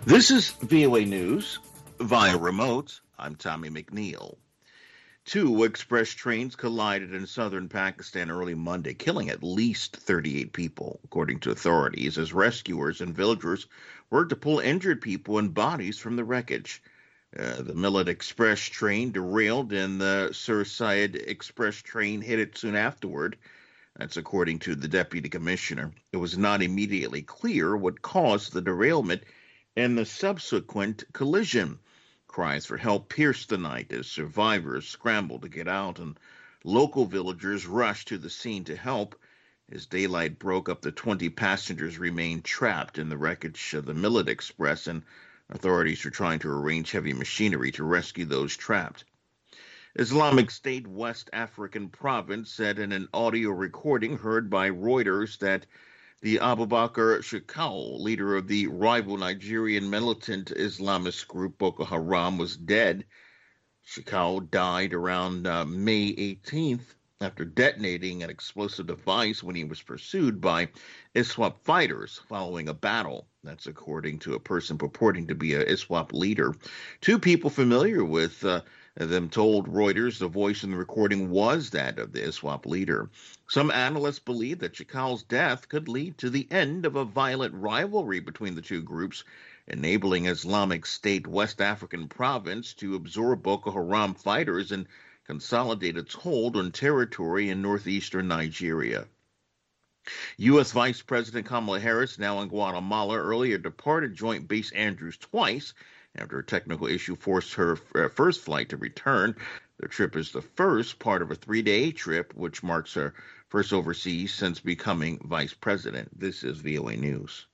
This is VOA News via remote. I'm Tommy McNeil. Two express trains collided in southern Pakistan early Monday, killing at least 38 people, according to authorities, as rescuers and villagers worked to pull injured people and bodies from the wreckage. The Millet Express train derailed and the Sir Syed Express train hit it soon afterward. That's according to the deputy commissioner. It was not immediately clear what caused the derailment and the subsequent collision. Cries for help pierced the night as survivors scrambled to get out and local villagers rushed to the scene to help. As daylight broke, up to 20 passengers remained trapped in the wreckage of the Millet Express, and authorities are trying to arrange heavy machinery to rescue those trapped. Islamic State West African Province said in an audio recording heard by Reuters that the Abubakar Shekau, leader of the rival Nigerian militant Islamist group Boko Haram, was dead. Shekau died around May 18th after detonating an explosive device when he was pursued by ISWAP fighters following a battle. That's according to a person purporting to be a ISWAP leader. Two people familiar with them told Reuters the voice in the recording was that of the ISWAP leader. Some analysts believe that Shekau's death could lead to the end of a violent rivalry between the two groups, enabling Islamic State West African Province to absorb Boko Haram fighters and consolidate its hold on territory in northeastern Nigeria. U.S. Vice President Kamala Harris, now in Guatemala, earlier departed Joint Base Andrews twice after a technical issue forced her first flight to return. The trip is the first part of a 3-day trip, which marks her first overseas since becoming vice president. This is VOA News.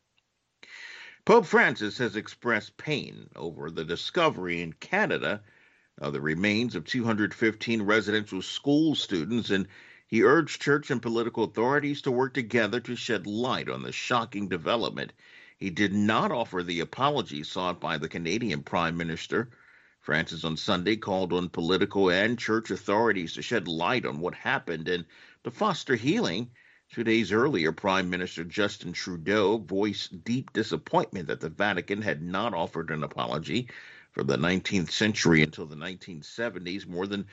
Pope Francis has expressed pain over the discovery in Canada of the remains of 215 residential school students, and he urged church and political authorities to work together to shed light on the shocking development. He did not offer the apology sought by the Canadian Prime Minister. Francis on Sunday called on political and church authorities to shed light on what happened and to foster healing. 2 days earlier, Prime Minister Justin Trudeau voiced deep disappointment that the Vatican had not offered an apology. From the 19th century until the 1970s, more than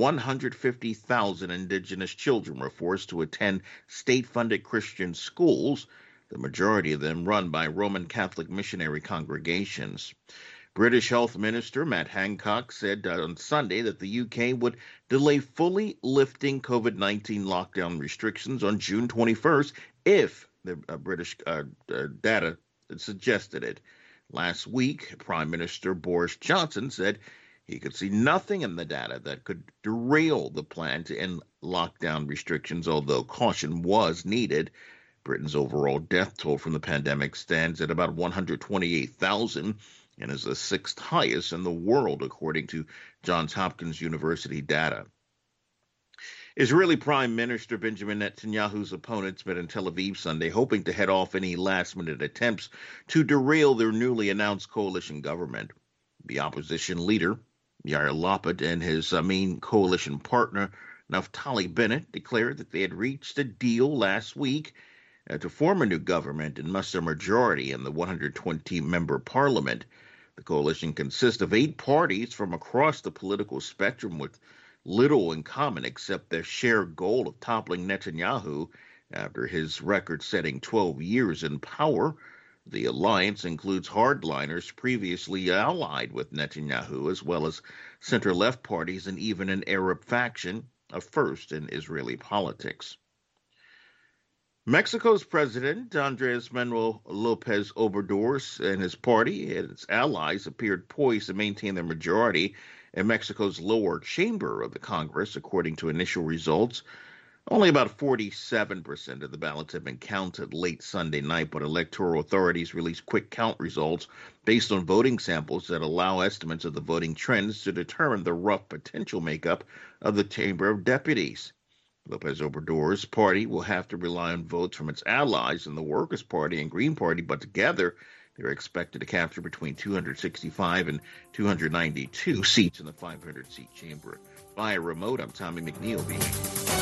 150,000 Indigenous children were forced to attend state-funded Christian schools, the majority of them run by Roman Catholic missionary congregations. British Health Minister Matt Hancock said on Sunday that the UK would delay fully lifting COVID-19 lockdown restrictions on June 21st if the British data suggested it. Last week, Prime Minister Boris Johnson said he could see nothing in the data that could derail the plan to end lockdown restrictions, although caution was needed. Britain's overall death toll from the pandemic stands at about 128,000 and is the sixth highest in the world, according to Johns Hopkins University data. Israeli Prime Minister Benjamin Netanyahu's opponents met in Tel Aviv Sunday, hoping to head off any last-minute attempts to derail their newly announced coalition government. The opposition leader, Yair Lapid, and his main coalition partner, Naftali Bennett, declared that they had reached a deal last week to form a new government and muster a majority in the 120-member parliament. The coalition consists of 8 parties from across the political spectrum with little in common except their shared goal of toppling Netanyahu after his record-setting 12 years in power. The alliance includes hardliners previously allied with Netanyahu, as well as center-left parties and even an Arab faction, a first in Israeli politics. Mexico's president, Andres Manuel Lopez Obrador, and his party and its allies appeared poised to maintain their majority in Mexico's lower chamber of the Congress, according to initial results. Only about 47% of the ballots have been counted late Sunday night, but electoral authorities released quick count results based on voting samples that allow estimates of the voting trends to determine the rough potential makeup of the Chamber of Deputies. Lopez Obrador's party will have to rely on votes from its allies in the Workers' Party and Green Party, but together they're expected to capture between 265 and 292 seats in the 500-seat chamber. Via remote, I'm Tommy McNeil.